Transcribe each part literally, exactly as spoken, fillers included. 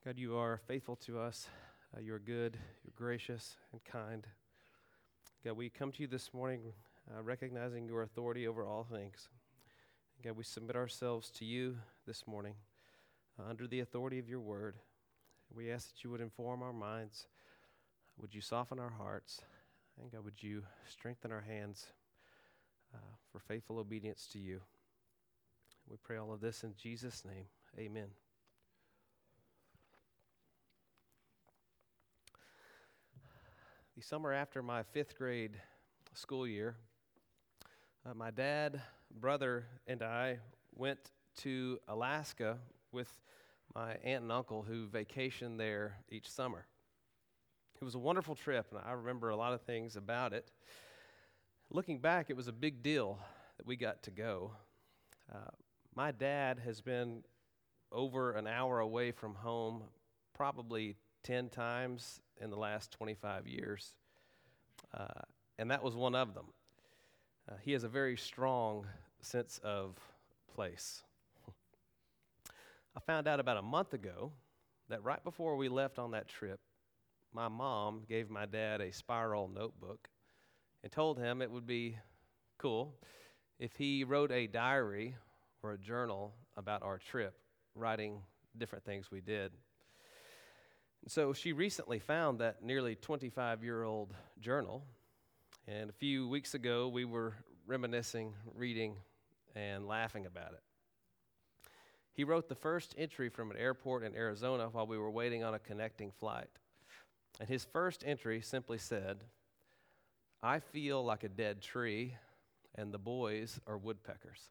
God, you are faithful to us. Uh, you are good, you're gracious, and kind. God, we come to you this morning uh, recognizing your authority over all things. God, we submit ourselves to you this morning uh, under the authority of your word. We ask that you would inform our minds. Would you soften our hearts? And God, would you strengthen our hands uh, for faithful obedience to you? We pray all of this in Jesus' name. Amen. The summer after my fifth grade school year, uh, my dad, brother, and I went to Alaska with my aunt and uncle who vacationed there each summer. It was a wonderful trip, and I remember a lot of things about it. Looking back, it was a big deal that we got to go. Uh, my dad has been over an hour away from home probably ten times in the last twenty-five years, uh, and that was one of them. Uh, he has a very strong sense of place. I found out about a month ago that right before we left on that trip, my mom gave my dad a spiral notebook and told him it would be cool if he wrote a diary or a journal about our trip, writing different things we did. So she recently found that nearly twenty-five-year-old journal, and a few weeks ago we were reminiscing, reading, and laughing about it. He wrote the first entry from an airport in Arizona while we were waiting on a connecting flight. And his first entry simply said, "I feel like a dead tree, and the boys are woodpeckers."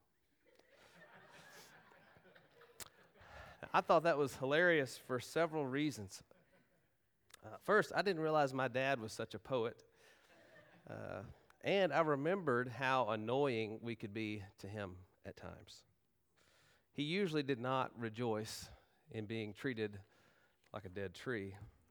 I thought that was hilarious for several reasons. Uh, first, I didn't realize my dad was such a poet. Uh, and I remembered how annoying we could be to him at times. He usually did not rejoice in being treated like a dead tree.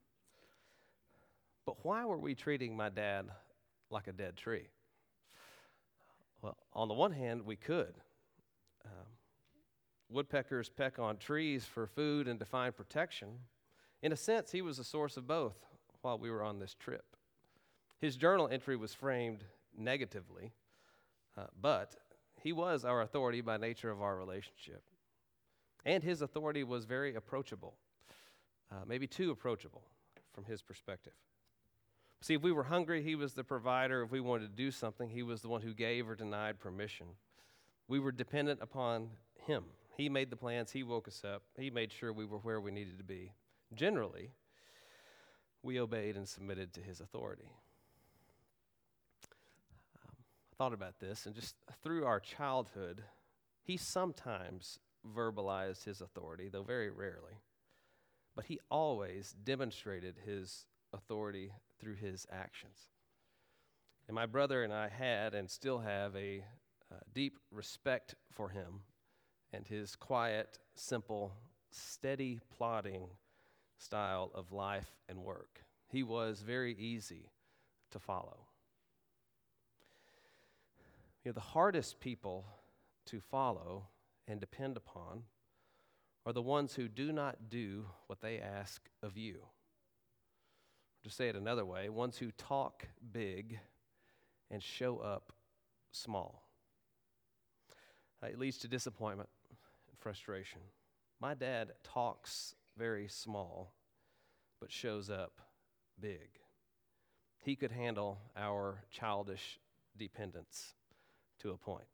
But why were we treating my dad like a dead tree? Well, on the one hand, we could. Um, woodpeckers peck on trees for food and to find protection. In a sense, he was a source of both while we were on this trip. His journal entry was framed negatively, uh, but he was our authority by nature of our relationship. And his authority was very approachable, uh, maybe too approachable from his perspective. See, if we were hungry, he was the provider. If we wanted to do something, he was the one who gave or denied permission. We were dependent upon him. He made the plans. He woke us up. He made sure we were where we needed to be. Generally, we obeyed and submitted to his authority. Um, I thought about this, and just through our childhood, he sometimes verbalized his authority, though very rarely. But he always demonstrated his authority through his actions. And my brother and I had and still have a uh, deep respect for him and his quiet, simple, steady, plodding style of life and work. He was very easy to follow. You know, the hardest people to follow and depend upon are the ones who do not do what they ask of you. To say it another way, ones who talk big and show up small. Uh, it leads to disappointment and frustration. My dad talks very small, but shows up big. He could handle our childish dependence to a point.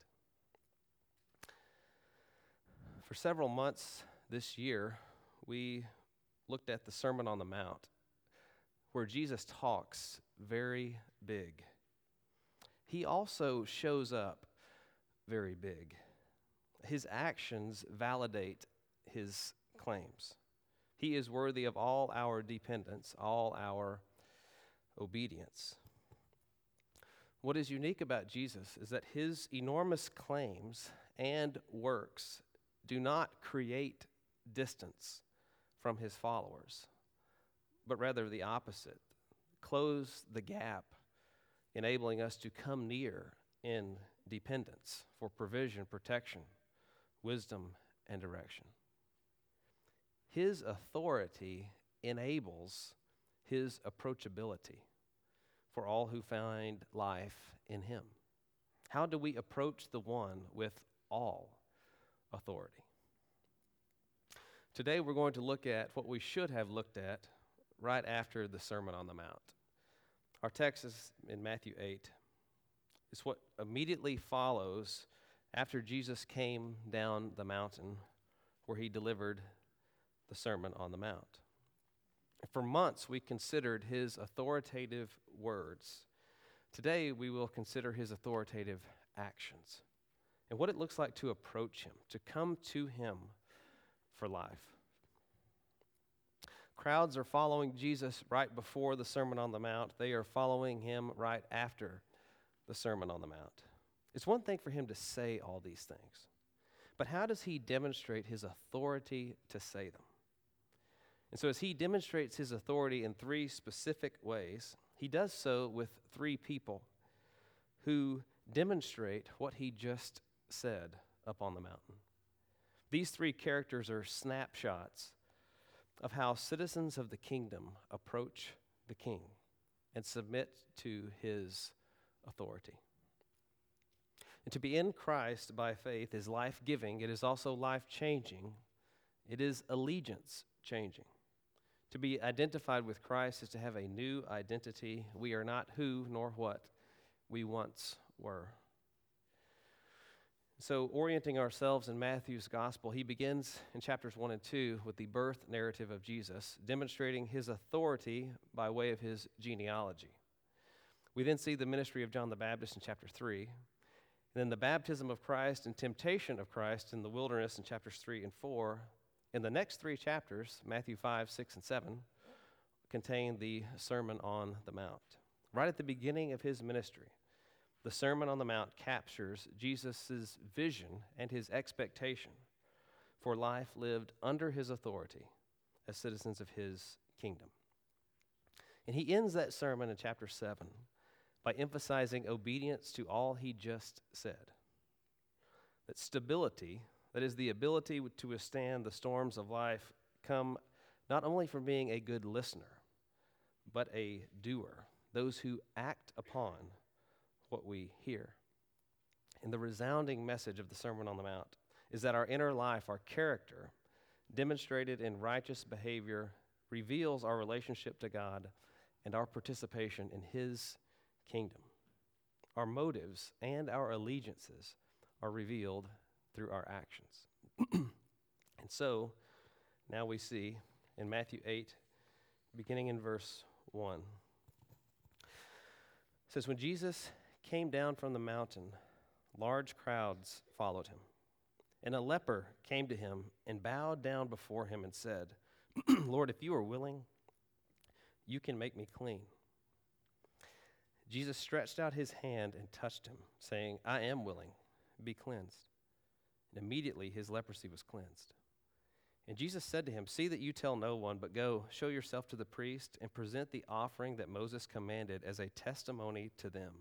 For several months this year, we looked at the Sermon on the Mount, where Jesus talks very big. He also shows up very big. His actions validate his claims. He is worthy of all our dependence, all our obedience. What is unique about Jesus is that his enormous claims and works do not create distance from his followers, but rather the opposite. Close the gap, enabling us to come near in dependence for provision, protection, wisdom, and direction. his authority enables his approachability for all who find life in him. How do we approach the one with all authority? Today we're going to look at what we should have looked at right after the Sermon on the Mount. Our text is in Matthew eight. It's what immediately follows after Jesus came down the mountain where he delivered the Sermon on the Mount. For months we considered his authoritative words. Today we will consider his authoritative actions and what it looks like to approach him, to come to him for life. Crowds are following Jesus right before the Sermon on the Mount. They are following him right after the Sermon on the Mount. It's one thing for him to say all these things, but how does he demonstrate his authority to say them? And so as he demonstrates his authority in three specific ways, he does so with three people who demonstrate what he just said up on the mountain. These three characters are snapshots of how citizens of the kingdom approach the king and submit to his authority. And to be in Christ by faith is life-giving. It is also life-changing. It is allegiance-changing. To be identified with Christ is to have a new identity. We are not who nor what we once were. So, orienting ourselves in Matthew's gospel, he begins in chapters one and two with the birth narrative of Jesus, demonstrating his authority by way of his genealogy. We then see the ministry of John the Baptist in chapter three, and then the baptism of Christ and temptation of Christ in the wilderness in chapters three and four. In the next three chapters, Matthew five, six, and seven, contain the Sermon on the Mount. Right at the beginning of his ministry, the Sermon on the Mount captures Jesus' vision and his expectation for life lived under his authority as citizens of his kingdom. And he ends that sermon in chapter seven by emphasizing obedience to all he just said. That stability, that is the ability to withstand the storms of life, come not only from being a good listener, but a doer, those who act upon what we hear. And the resounding message of the Sermon on the Mount is that our inner life, our character, demonstrated in righteous behavior, reveals our relationship to God and our participation in his kingdom. Our motives and our allegiances are revealed through our actions. And so, now we see in Matthew eight, beginning in verse one, it says, when Jesus came down from the mountain, large crowds followed him. And a leper came to him and bowed down before him and said, Lord, if you are willing, you can make me clean. Jesus stretched out his hand and touched him, saying, I am willing, be cleansed. And immediately his leprosy was cleansed. And Jesus said to him, see that you tell no one, but go, show yourself to the priest, and present the offering that Moses commanded as a testimony to them.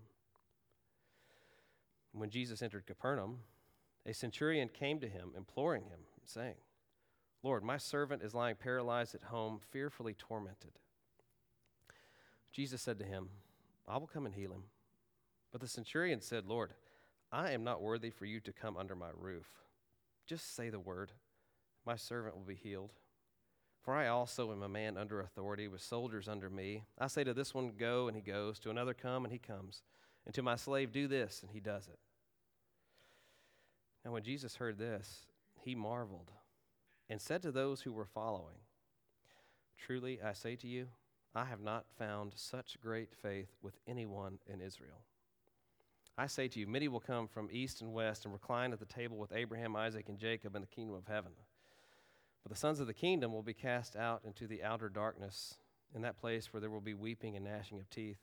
When Jesus entered Capernaum, a centurion came to him, imploring him, saying, Lord, my servant is lying paralyzed at home, fearfully tormented. Jesus said to him, I will come and heal him. But the centurion said, Lord, I am not worthy for you to come under my roof. Just say the word, my servant will be healed. For I also am a man under authority with soldiers under me. I say to this one, go, and he goes. To another, come, and he comes. And to my slave, do this, and he does it. Now when Jesus heard this, he marveled and said to those who were following, truly I say to you, I have not found such great faith with anyone in Israel. I say to you, many will come from east and west and recline at the table with Abraham, Isaac, and Jacob in the kingdom of heaven. But the sons of the kingdom will be cast out into the outer darkness, in that place where there will be weeping and gnashing of teeth.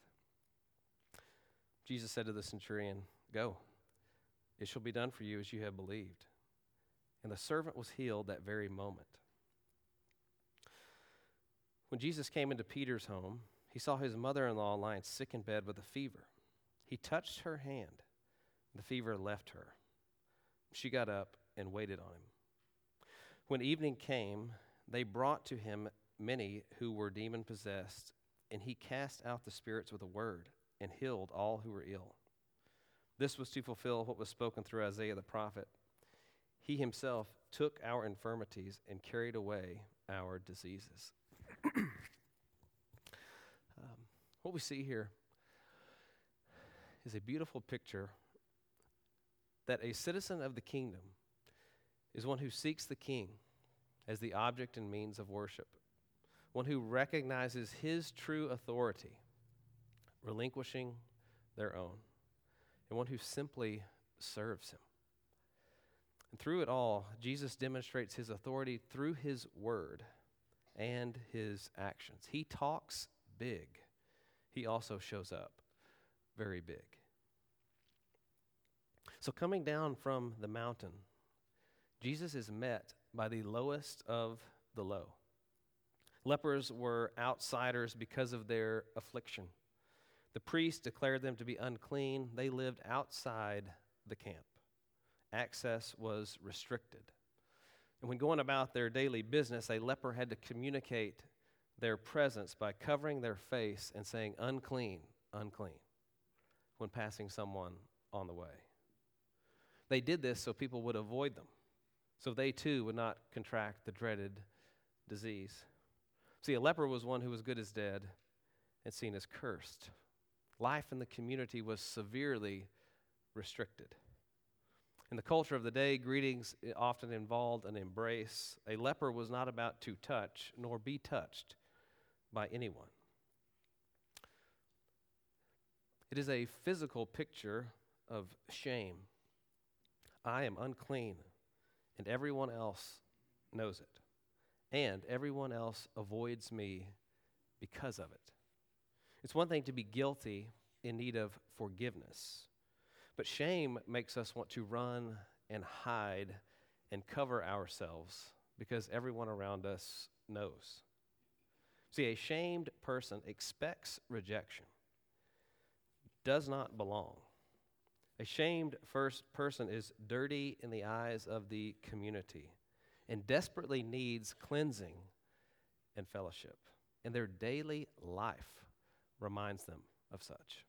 Jesus said to the centurion, go, it shall be done for you as you have believed. And the servant was healed that very moment. When Jesus came into Peter's home, he saw his mother-in-law lying sick in bed with a fever. He touched her hand. The fever left her. She got up and waited on him. When evening came, they brought to him many who were demon-possessed, and he cast out the spirits with a word and healed all who were ill. This was to fulfill what was spoken through Isaiah the prophet. He himself took our infirmities and carried away our diseases. um, what we see here is a beautiful picture that a citizen of the kingdom is one who seeks the king as the object and means of worship, one who recognizes his true authority, relinquishing their own, and one who simply serves him. And through it all, Jesus demonstrates his authority through his word and his actions. He talks big. He also shows up very big. So coming down from the mountain, Jesus is met by the lowest of the low. Lepers were outsiders because of their affliction. The priests declared them to be unclean. They lived outside the camp. Access was restricted. And when going about their daily business, a leper had to communicate their presence by covering their face and saying, "Unclean, unclean," when passing someone on the way. They did this so people would avoid them, so they too would not contract the dreaded disease. See, a leper was one who was good as dead and seen as cursed. Life in the community was severely restricted. In the culture of the day, greetings often involved an embrace. A leper was not about to touch nor be touched by anyone. It is a physical picture of shame. I am unclean, and everyone else knows it, and everyone else avoids me because of it. It's one thing to be guilty in need of forgiveness, but shame makes us want to run and hide and cover ourselves because everyone around us knows. See, a shamed person expects rejection, does not belong. A shamed first person is dirty in the eyes of the community and desperately needs cleansing and fellowship. And their daily life reminds them of such.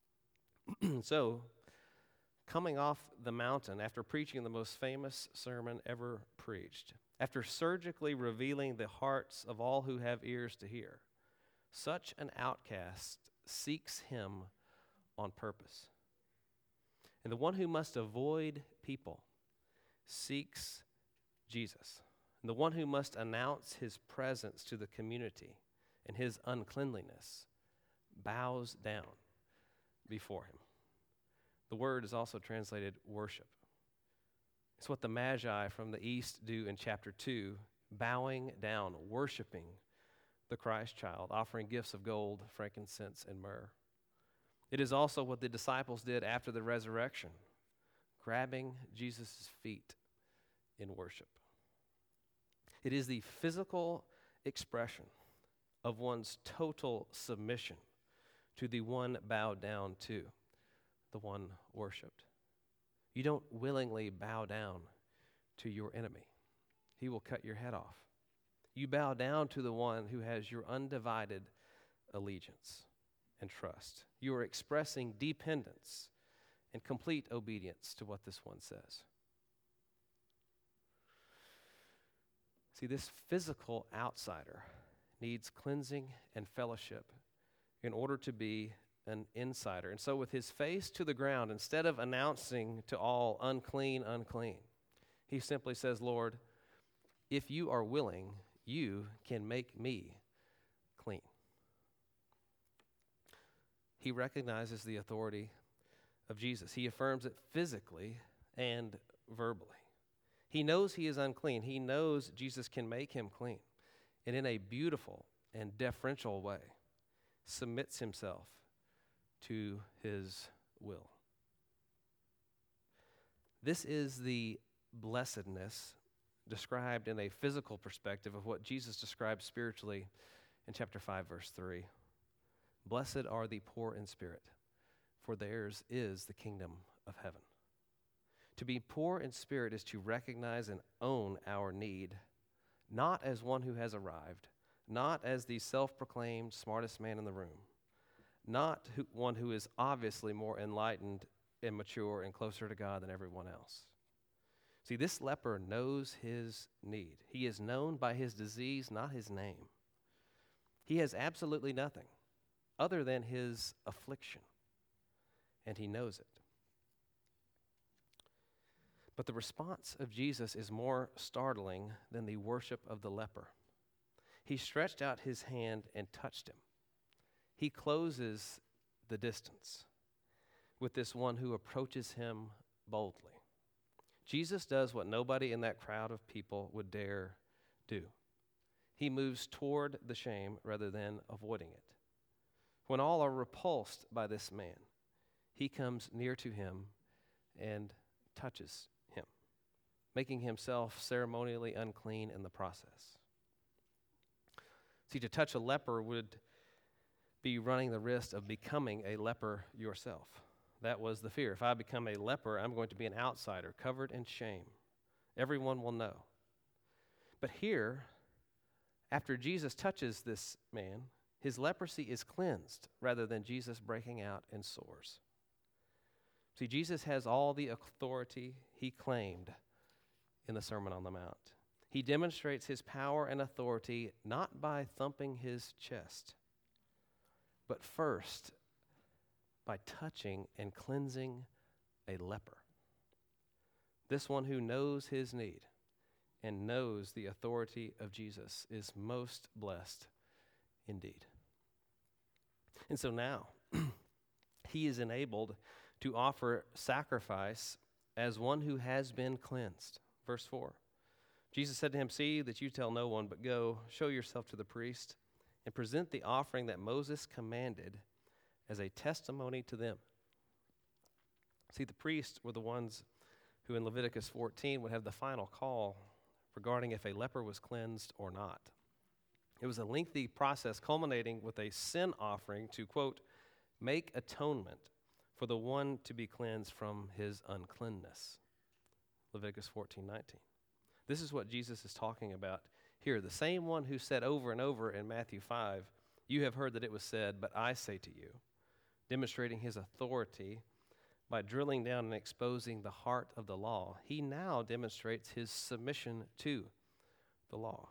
So, coming off the mountain after preaching the most famous sermon ever preached, after surgically revealing the hearts of all who have ears to hear, such an outcast seeks him on purpose. And the one who must avoid people seeks Jesus. And the one who must announce his presence to the community and his uncleanliness bows down before him. The word is also translated worship. It's what the Magi from the east do in chapter two, bowing down, worshiping the Christ child, offering gifts of gold, frankincense, and myrrh. It is also what the disciples did after the resurrection, grabbing Jesus' feet in worship. It is the physical expression of one's total submission to the one bowed down to, the one worshiped. You don't willingly bow down to your enemy. He will cut your head off. You bow down to the one who has your undivided allegiance and trust. You are expressing dependence and complete obedience to what this one says. See, this physical outsider needs cleansing and fellowship in order to be an insider. And so with his face to the ground, instead of announcing to all, unclean, unclean, he simply says, Lord, if you are willing, you can make me clean. He recognizes the authority of Jesus. He affirms it physically and verbally. He knows he is unclean. He knows Jesus can make him clean. And in a beautiful and deferential way, submits himself to his will. This is the blessedness described in a physical perspective of what Jesus describes spiritually in chapter five, verse three. Blessed are the poor in spirit, for theirs is the kingdom of heaven. To be poor in spirit is to recognize and own our need, not as one who has arrived, not as the self-proclaimed smartest man in the room, not who, one who is obviously more enlightened and mature and closer to God than everyone else. See, this leper knows his need. He is known by his disease, not his name. He has absolutely nothing other than his affliction, and he knows it. But the response of Jesus is more startling than the worship of the leper. He stretched out his hand and touched him. He closes the distance with this one who approaches him boldly. Jesus does what nobody in that crowd of people would dare do. He moves toward the shame rather than avoiding it. When all are repulsed by this man, he comes near to him and touches him, making himself ceremonially unclean in the process. See, to touch a leper would be running the risk of becoming a leper yourself. That was the fear. If I become a leper, I'm going to be an outsider, covered in shame. Everyone will know. But here, after Jesus touches this man, his leprosy is cleansed rather than Jesus breaking out in sores. See, Jesus has all the authority he claimed in the Sermon on the Mount. He demonstrates his power and authority not by thumping his chest, but first by touching and cleansing a leper. This one who knows his need and knows the authority of Jesus is most blessed indeed. And so now, he is enabled to offer sacrifice as one who has been cleansed. Verse four, Jesus said to him, "See that you tell no one, but go, show yourself to the priest, and present the offering that Moses commanded as a testimony to them." See, the priests were the ones who in Leviticus fourteen would have the final call regarding if a leper was cleansed or not. It was a lengthy process culminating with a sin offering to, quote, make atonement for the one to be cleansed from his uncleanness. Leviticus fourteen nineteen. This is what Jesus is talking about here. The same one who said over and over in Matthew five, "You have heard that it was said, but I say to you," demonstrating his authority by drilling down and exposing the heart of the law. He now demonstrates his submission to the law.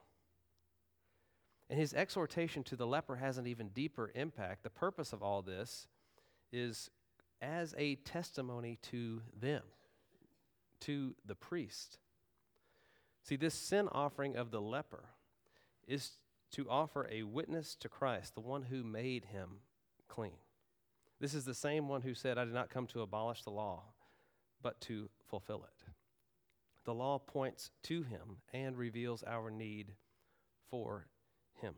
And his exhortation to the leper has an even deeper impact. The purpose of all this is as a testimony to them, to the priest. See, this sin offering of the leper is to offer a witness to Christ, the one who made him clean. This is the same one who said, "I did not come to abolish the law, but to fulfill it." The law points to him and reveals our need for him.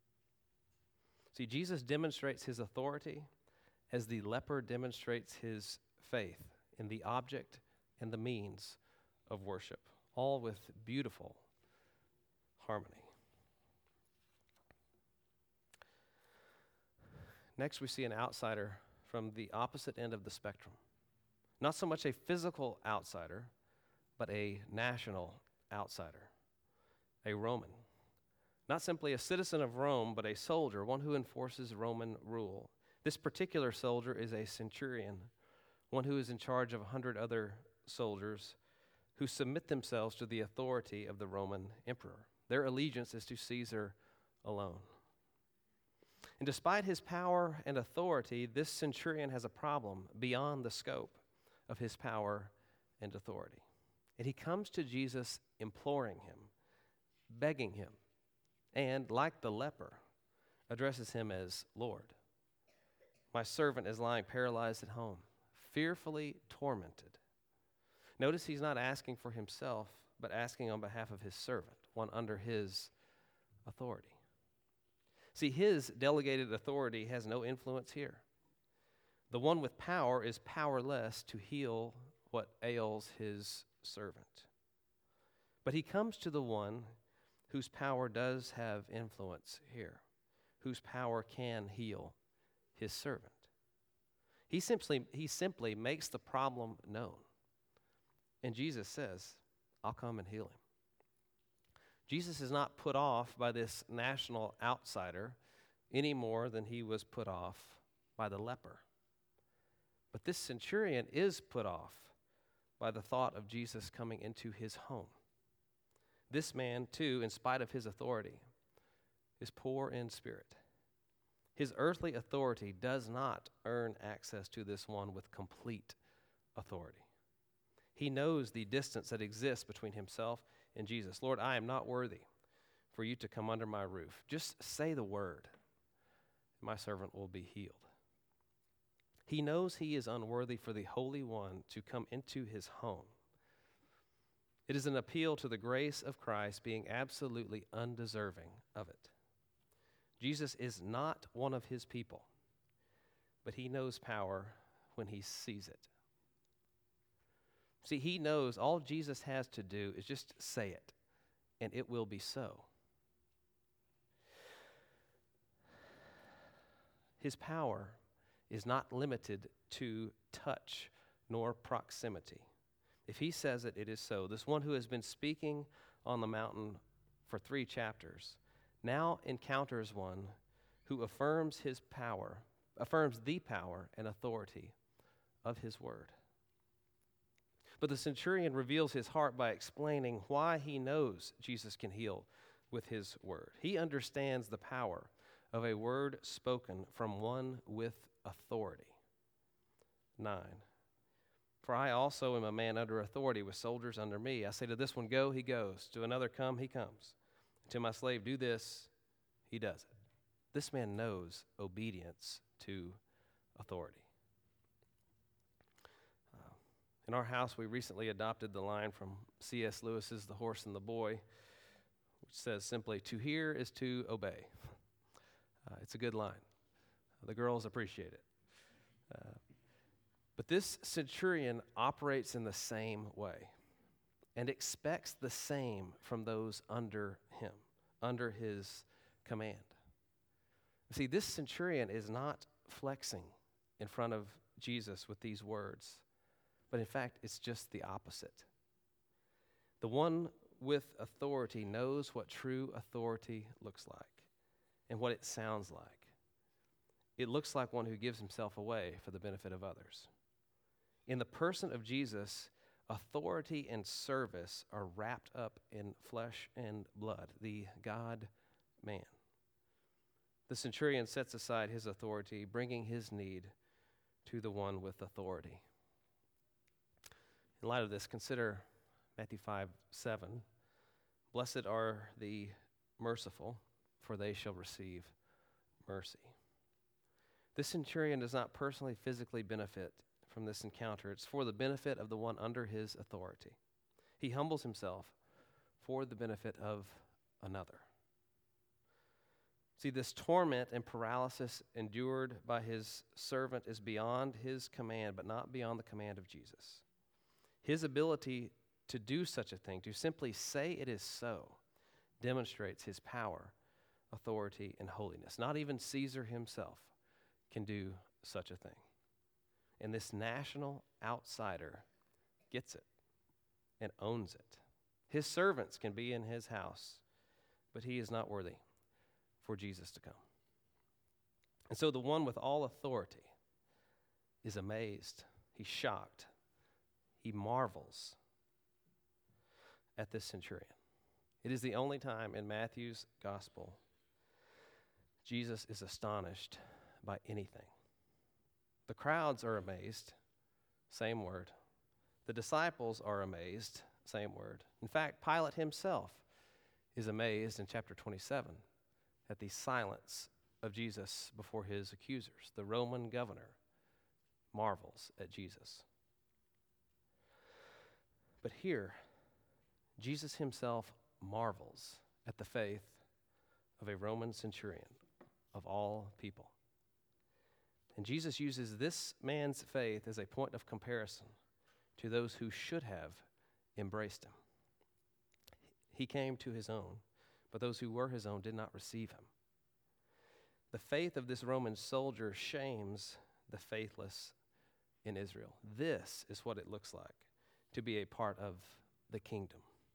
See, Jesus demonstrates his authority as the leper demonstrates his faith in the object and the means of worship, all with beautiful harmony. Next, we see an outsider from the opposite end of the spectrum. Not so much a physical outsider, but a national outsider, a Roman. Not simply a citizen of Rome, but a soldier, one who enforces Roman rule. This particular soldier is a centurion, one who is in charge of a hundred other soldiers who submit themselves to the authority of the Roman emperor. Their allegiance is to Caesar alone. And despite his power and authority, this centurion has a problem beyond the scope of his power and authority. And he comes to Jesus imploring him, begging him, and like the leper, addresses him as Lord. My servant is lying paralyzed at home, fearfully tormented. Notice he's not asking for himself, but asking on behalf of his servant, one under his authority. See, his delegated authority has no influence here. The one with power is powerless to heal what ails his servant. But he comes to the one whose power does have influence here, whose power can heal his servant. He simply, he simply makes the problem known. And Jesus says, I'll come and heal him. Jesus is not put off by this national outsider any more than he was put off by the leper. But this centurion is put off by the thought of Jesus coming into his home. This man, too, in spite of his authority, is poor in spirit. His earthly authority does not earn access to this one with complete authority. He knows the distance that exists between himself and Jesus. Lord, I am not worthy for you to come under my roof. Just say the word. My servant will be healed. He knows he is unworthy for the Holy One to come into his home. It is an appeal to the grace of Christ being absolutely undeserving of it. Jesus is not one of his people, but he knows power when he sees it. See, he knows all Jesus has to do is just say it, and it will be so. His power is not limited to touch nor proximity. If he says it, it is so. This one who has been speaking on the mountain for three chapters now encounters one who affirms his power, affirms the power and authority of his word. But the centurion reveals his heart by explaining why he knows Jesus can heal with his word. He understands the power of a word spoken from one with authority. Nine. For I also am a man under authority with soldiers under me. I say to this one, go, he goes. To another, come, he comes. To my slave, do this, he does it. This man knows obedience to authority. Uh, in our house, we recently adopted the line from C S Lewis's The Horse and the Boy, which says simply, to hear is to obey. Uh, it's a good line. The girls appreciate it. Uh, but this centurion operates in the same way and expects the same from those under him, under his command. See, this centurion is not flexing in front of Jesus with these words, but in fact, it's just the opposite. The one with authority knows what true authority looks like and what it sounds like. It looks like one who gives himself away for the benefit of others. In the person of Jesus, authority and service are wrapped up in flesh and blood, the God-man. The centurion sets aside his authority, bringing his need to the one with authority. In light of this, consider Matthew five seven. Blessed are the merciful, for they shall receive mercy. This centurion does not personally, physically benefit from this encounter. It's for the benefit of the one under his authority. He humbles himself for the benefit of another. See, this torment and paralysis endured by his servant is beyond his command, but not beyond the command of Jesus. His ability to do such a thing, to simply say it is so, demonstrates his power, authority, and holiness. Not even Caesar himself can do such a thing. And this national outsider gets it and owns it. His servants can be in his house, but he is not worthy for Jesus to come. And so the one with all authority is amazed. He's shocked. He marvels at this centurion. It is the only time in Matthew's gospel Jesus is astonished by anything. The crowds are amazed, same word. The disciples are amazed, same word. In fact, Pilate himself is amazed in chapter twenty-seven at the silence of Jesus before his accusers. The Roman governor marvels at Jesus. But here, Jesus himself marvels at the faith of a Roman centurion of all people. And Jesus uses this man's faith as a point of comparison to those who should have embraced him. He came to his own, but those who were his own did not receive him. The faith of this Roman soldier shames the faithless in Israel. This is what it looks like to be a part of the kingdom.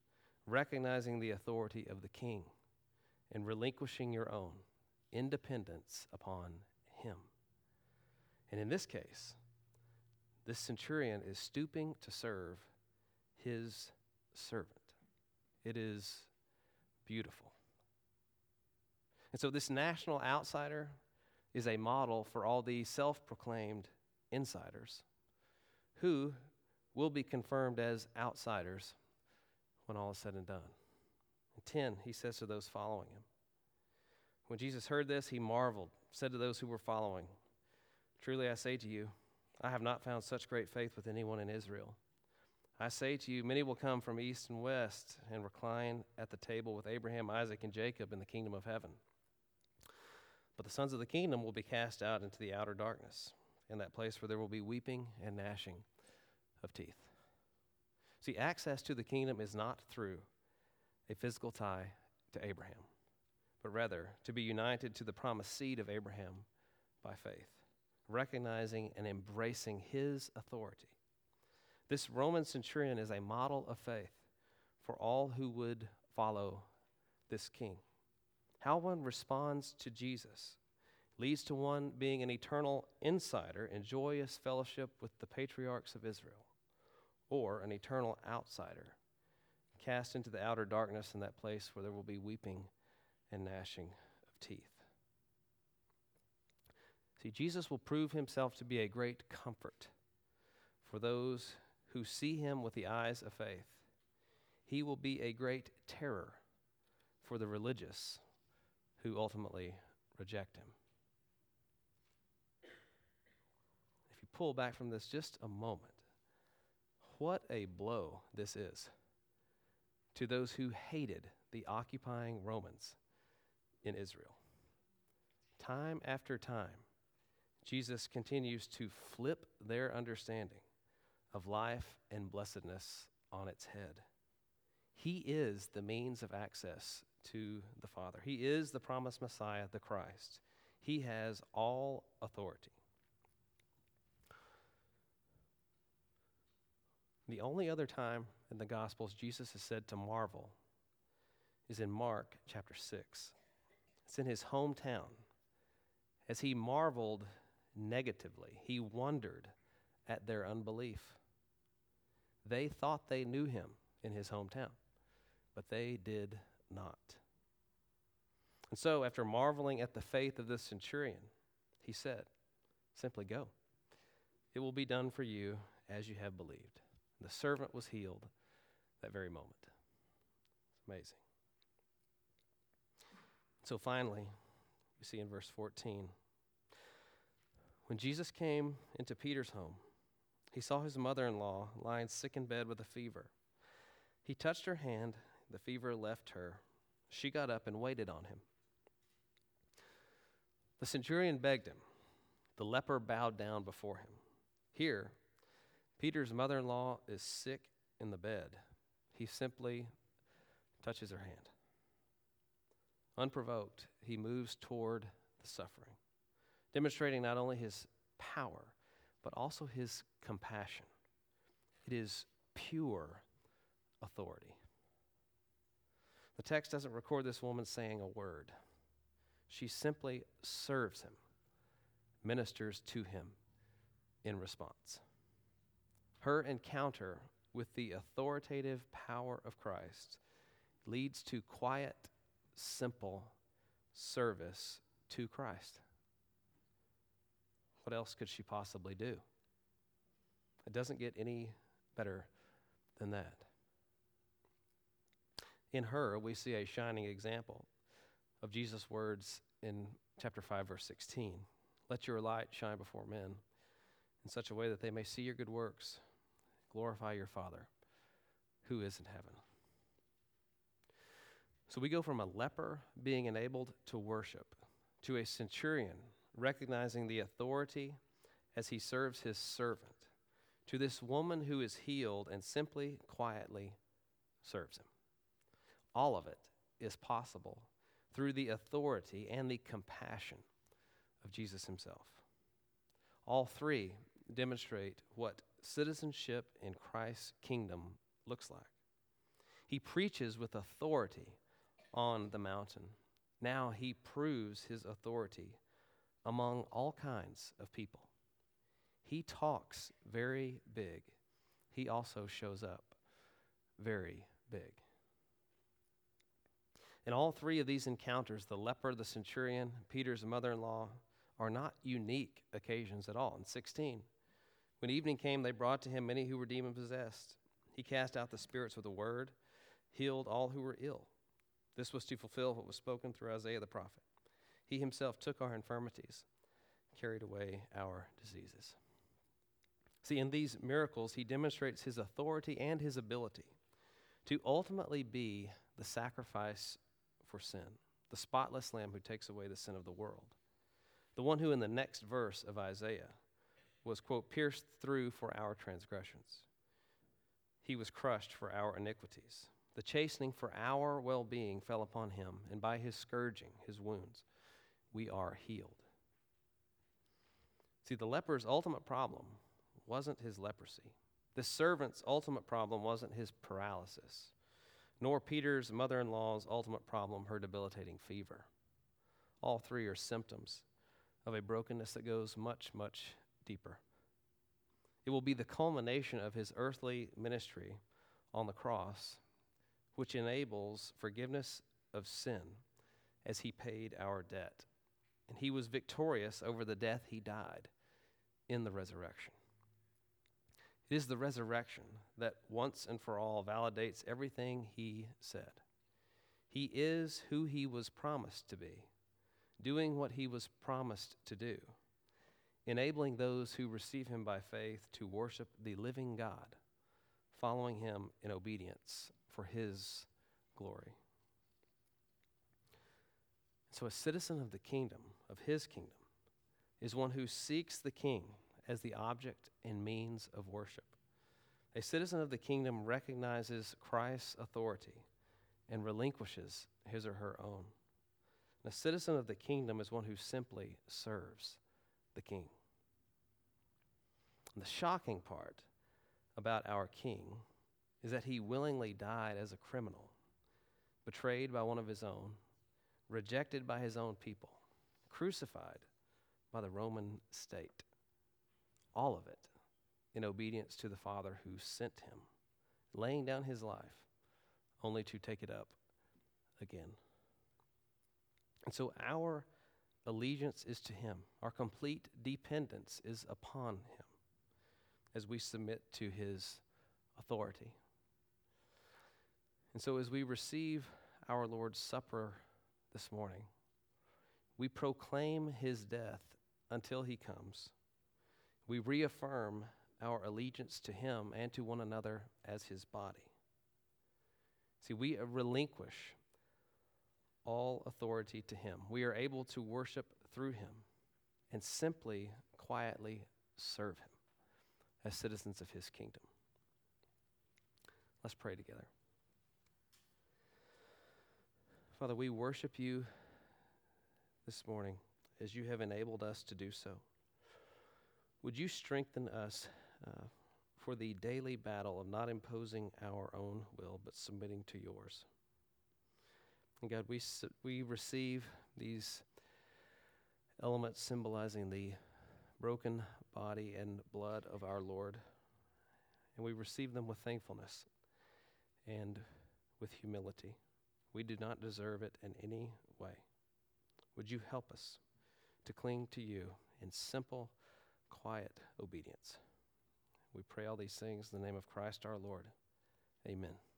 recognizing the authority of the king and relinquishing your own independence upon him. And in this case, this centurion is stooping to serve his servant. It is beautiful. And so this national outsider is a model for all these self-proclaimed insiders who will be confirmed as outsiders when all is said and done. In ten, he says to those following him, when Jesus heard this, he marveled, said to those who were following, "Truly I say to you, I have not found such great faith with anyone in Israel. I say to you, many will come from east and west and recline at the table with Abraham, Isaac, and Jacob in the kingdom of heaven. But the sons of the kingdom will be cast out into the outer darkness, in that place where there will be weeping and gnashing of teeth." See, access to the kingdom is not through a physical tie to Abraham, but rather to be united to the promised seed of Abraham by faith, recognizing and embracing his authority. This Roman centurion is a model of faith for all who would follow this king. How one responds to Jesus leads to one being an eternal insider in joyous fellowship with the patriarchs of Israel, or an eternal outsider cast into the outer darkness in that place where there will be weeping and gnashing of teeth. See, Jesus will prove himself to be a great comfort for those who see him with the eyes of faith. He will be a great terror for the religious who ultimately reject him. If you pull back from this just a moment, what a blow this is to those who hated the occupying Romans in Israel. Time after time, Jesus continues to flip their understanding of life and blessedness on its head. He is the means of access to the Father. He is the promised Messiah, the Christ. He has all authority. The only other time in the Gospels Jesus is said to marvel is in Mark chapter six. It's in his hometown. As he marveled negatively, he wondered at their unbelief. They thought they knew him in his hometown, but they did not. And so, after marveling at the faith of this centurion, he said, "Simply go. It will be done for you as you have believed." The servant was healed that very moment. It's amazing. So finally, we see in verse fourteen, when Jesus came into Peter's home, he saw his mother-in-law lying sick in bed with a fever. He touched her hand, the fever left her. She got up and waited on him. The centurion begged him. The leper bowed down before him. Here, Peter's mother-in-law is sick in the bed. He simply touches her hand. Unprovoked, he moves toward the suffering, demonstrating not only his power, but also his compassion. It is pure authority. The text doesn't record this woman saying a word. She simply serves him, ministers to him in response. Her encounter with the authoritative power of Christ leads to quiet, simple service to Christ. What else could she possibly do? It doesn't get any better than that. In her, we see a shining example of Jesus' words in chapter five, verse sixteen. "Let your light shine before men in such a way that they may see your good works. Glorify your Father who is in heaven." So we go from a leper being enabled to worship to a centurion recognizing the authority as he serves his servant, to this woman who is healed and simply, quietly serves him. All of it is possible through the authority and the compassion of Jesus himself. All three demonstrate what citizenship in Christ's kingdom looks like. He preaches with authority on the mountain. Now he proves his authority among all kinds of people. He talks very big. He also shows up very big. In all three of these encounters, the leper, the centurion, Peter's mother-in-law, are not unique occasions at all. In sixteen, when evening came, they brought to him many who were demon-possessed. He cast out the spirits with a word, healed all who were ill. This was to fulfill what was spoken through Isaiah the prophet. He himself took our infirmities, carried away our diseases. See, in these miracles, he demonstrates his authority and his ability to ultimately be the sacrifice for sin, the spotless Lamb who takes away the sin of the world, the one who in the next verse of Isaiah was, quote, pierced through for our transgressions. He was crushed for our iniquities. The chastening for our well-being fell upon him, and by his scourging, his wounds, we are healed. See, the leper's ultimate problem wasn't his leprosy. The servant's ultimate problem wasn't his paralysis, nor Peter's mother-in-law's ultimate problem, her debilitating fever. All three are symptoms of a brokenness that goes much, much deeper. It will be the culmination of his earthly ministry on the cross, which enables forgiveness of sin as he paid our debt. And he was victorious over the death he died in the resurrection. It is the resurrection that once and for all validates everything he said. He is who he was promised to be, doing what he was promised to do, enabling those who receive him by faith to worship the living God, following him in obedience for his glory. So a citizen of the kingdom, of his kingdom, is one who seeks the king as the object and means of worship. A citizen of the kingdom recognizes Christ's authority and relinquishes his or her own. And a citizen of the kingdom is one who simply serves the king. And the shocking part about our king is that he willingly died as a criminal, betrayed by one of his own, rejected by his own people, crucified by the Roman state. All of it in obedience to the Father who sent him, laying down his life only to take it up again. And so our allegiance is to him. Our complete dependence is upon him as we submit to his authority. And so as we receive our Lord's Supper this morning, we proclaim his death until he comes. We reaffirm our allegiance to him and to one another as his body. See, we relinquish all authority to him. We are able to worship through him and simply, quietly serve him as citizens of his kingdom. Let's pray together. Father, we worship you this morning as you have enabled us to do so. Would you strengthen us uh, for the daily battle of not imposing our own will, but submitting to yours? And God, we we receive these elements symbolizing the broken body and blood of our Lord, and we receive them with thankfulness and with humility. We do not deserve it in any way. Would you help us to cling to you in simple, quiet obedience? We pray all these things in the name of Christ our Lord. Amen.